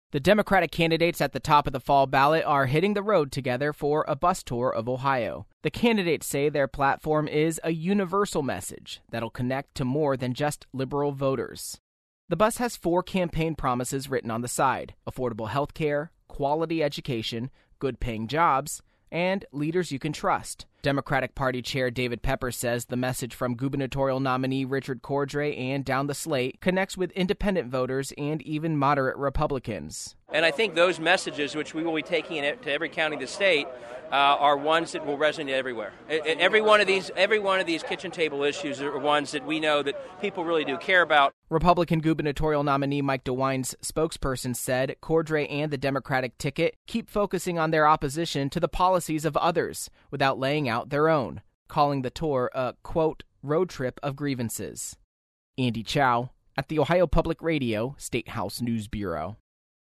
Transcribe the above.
The Democratic candidates at the top of the fall ballot are hitting the road together for a bus tour of Ohio. The candidates say their platform is a universal message that'll connect to more than just liberal voters. The bus has 4 campaign promises written on the side: affordable health care, quality education, good-paying jobs, and leaders you can trust. Democratic Party Chair David Pepper says the message from gubernatorial nominee Richard Cordray and down the slate connects with independent voters and even moderate Republicans. And I think those messages, which we will be taking it to every county of the state, are ones that will resonate everywhere. Every one of these kitchen table issues are ones that we know that people really do care about. Republican gubernatorial nominee Mike DeWine's spokesperson said Cordray and the Democratic ticket keep focusing on their opposition to the policies of others without laying out their own, calling the tour a, quote, road trip of grievances. Andy Chow at the Ohio Public Radio State House News Bureau.